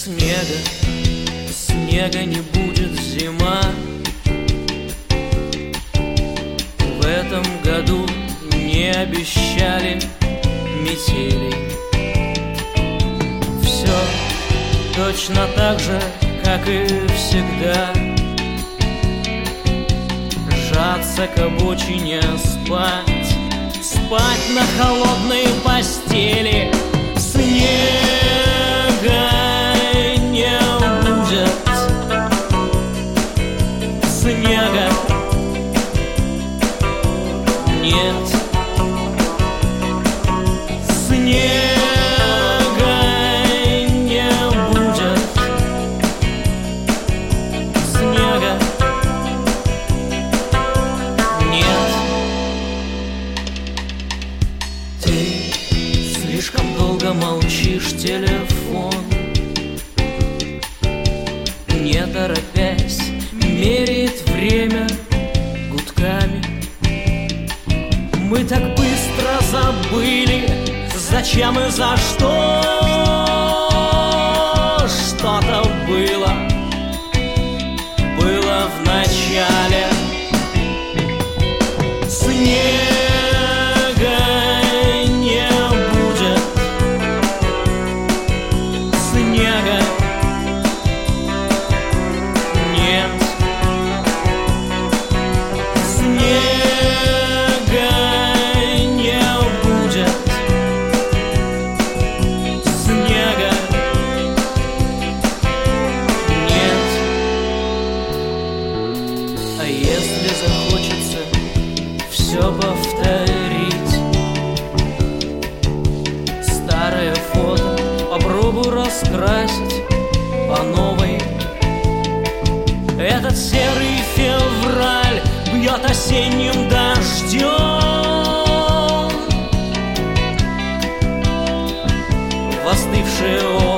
снега, снега не будет зима. В этом году не обещали метелей. Все точно так же, как и всегда. Жаться к обочине, спать, спать на холодной постели. Снега не будет, снега нет, снега не будет, снега нет. Ты слишком долго молчишь, телефон, не торопясь, меряет время гудками. Мы так быстро забыли, зачем и за что что-то было в начале. Снега не будет, снега нет, снега не будет, снега нет. А если захочется все повторить, старое фото попробуй раскрасить по новой. Этот серый февраль бьет осенним дождем в остывшие